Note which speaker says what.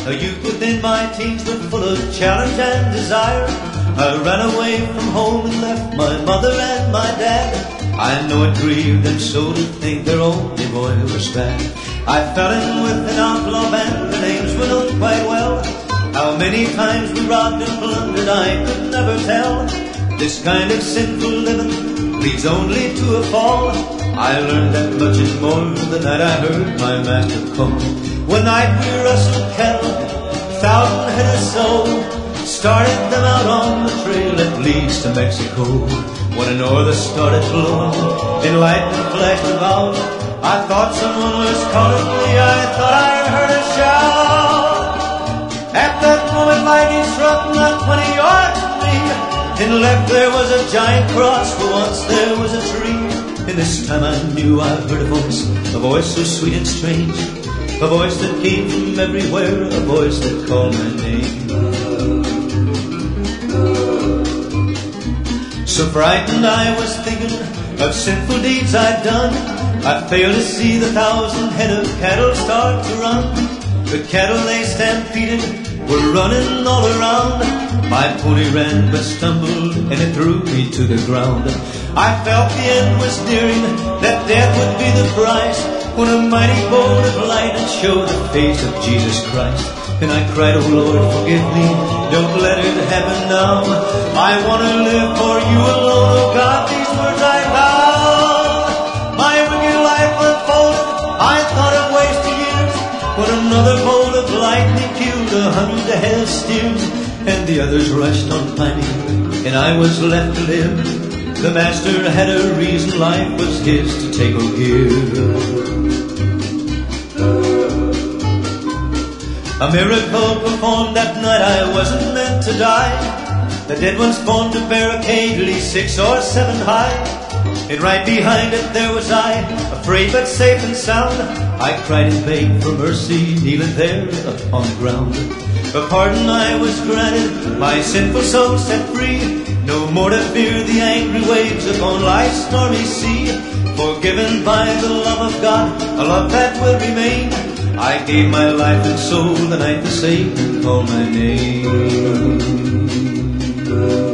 Speaker 1: A youth within my teens, but full of challenge and desire. I ran away from home and left my mother and my dad. I know it grieved them so to think their only boy was bad. I fell in with an outlaw band, the names were known quite well. How many times we robbed and plundered I could never tell. This kind of sinful living leads only to a fall. I learned that much and more the night I heard my master call. One night we rustled cattle, 1,000 head or so, started them out on the trail that leads to Mexico. When a norther started blowing and lightning flashed about, I thought someone was calling me, I thought I heard a shout. At that moment lightning struck not 20 yards from me, and left there was a giant cross where once there was a tree. And this time I knew I heard a voice so sweet and strange, a voice that came from everywhere, a voice that called my name. So frightened I was thinking of sinful deeds I'd done, I failed to see the 1,000 head of cattle start to run. The cattle they stampeded were running all around. My pony ran but stumbled and it threw me to the ground. I felt the end was nearing, that death would be the price, when a mighty bolt of lightning showed the face of Jesus Christ. And I cried, oh Lord, forgive me, don't let it happen now. I want to live for you alone, oh God, these words I vow. My wicked life unfolded, I thought of wasted years, when another bolt of lightning killed 100 head of steers. And the others rushed on climbing, and I was left to live. The master had a reason, life was his to take or give. A miracle performed that night, I wasn't meant to die. The dead ones formed a barricade, at least 6 or 7 high. And right behind it there was I, afraid but safe and sound. I cried and begged for mercy, kneeling there upon the ground. For pardon I was granted, my sinful soul set free. No more to fear the angry waves upon life's stormy sea. Forgiven by the love of God, a love that will remain. I gave my life and soul the night the Savior called my name.